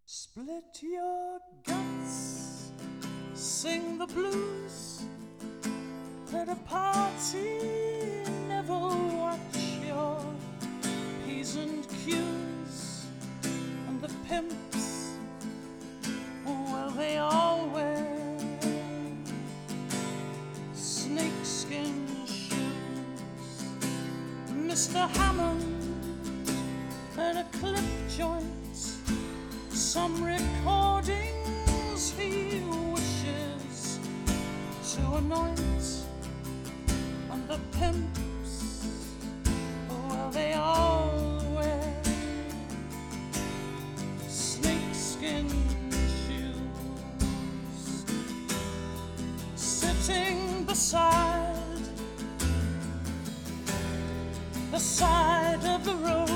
Split your guts, sing the blues at a party, never watch your P's and Q's. And the pimps, well, they all wear snakeskin shoes. Mr. Hammond and a clip joint, some recordings he wishes to anoint. And the pimps, well, they all wear snakeskin shoes. Sitting beside the side of the road,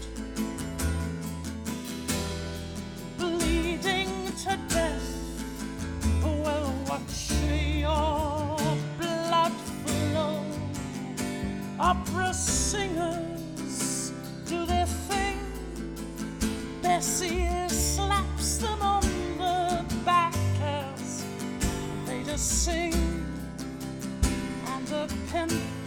to death, well, watch your blood flow. Opera singers do their thing. Bessie slaps them on the back as they just sing. And the pimp